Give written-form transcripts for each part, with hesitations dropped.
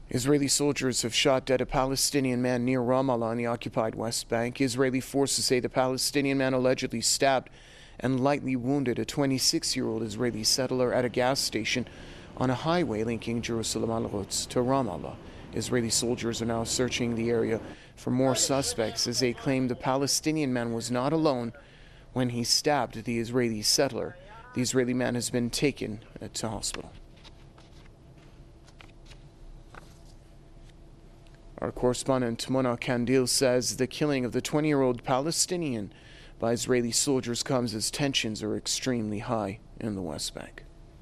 Israeli soldiers have shot dead a Palestinian man near Ramallah on the occupied West Bank. Israeli forces say the Palestinian man allegedly stabbed and lightly wounded a 26-year-old Israeli settler at a gas station on a highway linking Jerusalem al-Quds to Ramallah. Israeli soldiers are now searching the area for more suspects as they claim the Palestinian man was not alone when he stabbed the Israeli settler. The Israeli man has been taken to hospital. Our correspondent Mona Kandil says the killing of the 20-year-old Palestinian by Israeli soldiers comes as tensions are extremely high in the West Bank.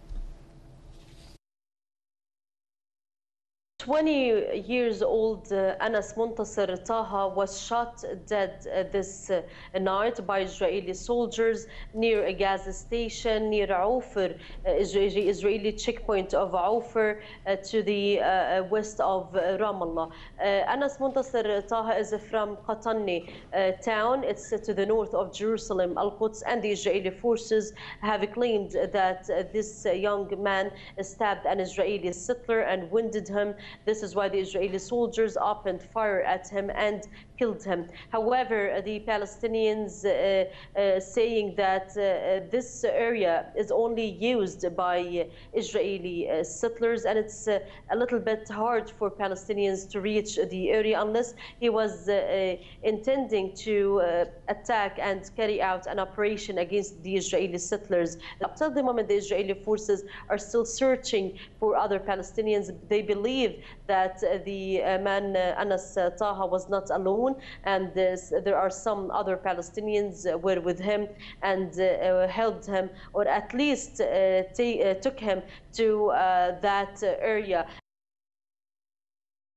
20-year-old Anas Muntasir Taha was shot dead this night by Israeli soldiers near a gas station near Aufar, Israeli checkpoint of Aufar to the west of Ramallah. Anas Muntasir Taha is from Qatanni town. It's to the north of Jerusalem, Al-Quds, and the Israeli forces have claimed that this young man stabbed an Israeli settler and wounded him. This is why the Israeli soldiers opened fire at him and killed him. However, the Palestinians saying that this area is only used by Israeli settlers, and it's a little bit hard for Palestinians to reach the area unless he was intending to attack and carry out an operation against the Israeli settlers. Up till the moment, the Israeli forces are still searching for other Palestinians. They believe that the man Anas Taha was not alone, and there are some other Palestinians were with him and helped him, or at least took him to that area.